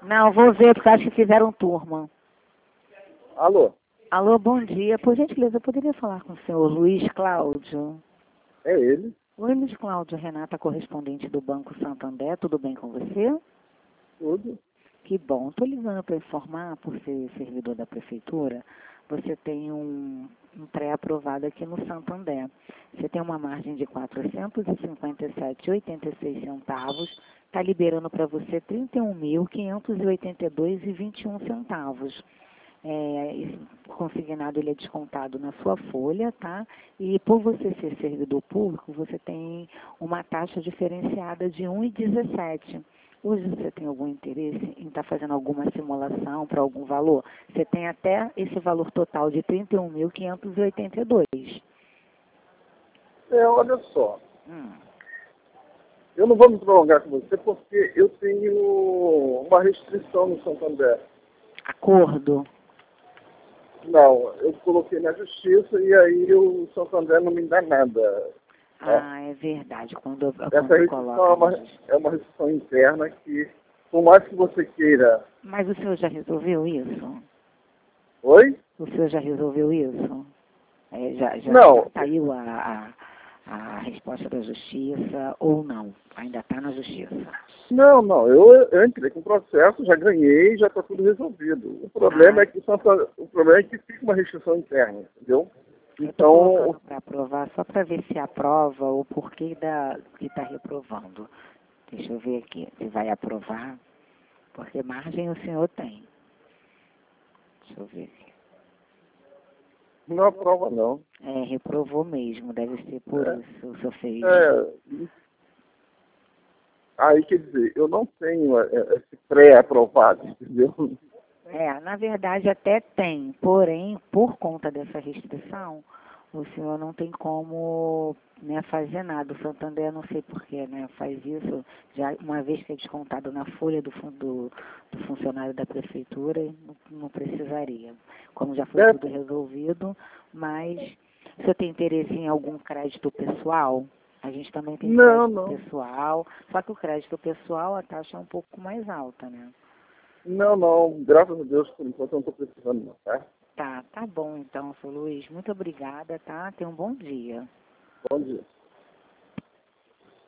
Não, vou ver, porque acho que fizeram turma. Alô? Alô, bom dia. Por gentileza, eu poderia falar com o senhor Luiz Cláudio? É ele? Oi, Luiz Cláudio, Renata, correspondente do Banco Santander. Tudo bem com você? Tudo? Que bom. Estou ligando para informar, por ser servidor da prefeitura, você tem um pré-aprovado aqui no Santander. Você tem uma margem de R$ 457,86. Está liberando para você R$ 31.582,21. Esse consignado ele é descontado na sua folha, tá? E por você ser servidor público, você tem uma taxa diferenciada de 1,17. Hoje você tem algum interesse em estar fazendo alguma simulação para algum valor? Você tem até esse valor total de R$ 31.582. Olha só. Eu não vou me prolongar com você porque eu tenho uma restrição no Santander. Acordo. Não, eu coloquei na justiça e aí o Santander não me dá nada. Ah, é verdade. Quando Essa restrição é uma restrição interna que, por mais que você queira... Mas o senhor já resolveu isso? Oi? O senhor já resolveu isso? Já Não. saiu a resposta da justiça ou não? Ainda está na justiça? Não. Eu entrei com o processo, já ganhei, já está tudo resolvido. O problema é que fica uma restrição interna, entendeu? Então, para aprovar, só para ver se aprova o porquê que está reprovando. Deixa eu ver aqui se vai aprovar, porque margem o senhor tem. Deixa eu ver aqui. Não aprova, não. Reprovou mesmo, deve ser por isso o senhor fez. Aí, quer dizer, eu não tenho esse pré-aprovado, entendeu? Na verdade até tem, porém, por conta dessa restrição, o senhor não tem como fazer nada. O Santander, não sei porquê, faz isso, já uma vez que é descontado na folha do funcionário da prefeitura, não precisaria. Como já foi tudo resolvido, mas o senhor tem interesse em algum crédito pessoal? A gente também tem crédito pessoal, só que o crédito pessoal, a taxa é um pouco mais alta, né? Não, graças a Deus, por enquanto eu não estou precisando, não, tá? Tá bom então, seu Luiz. Muito obrigada, tá? Tenha um bom dia. Bom dia.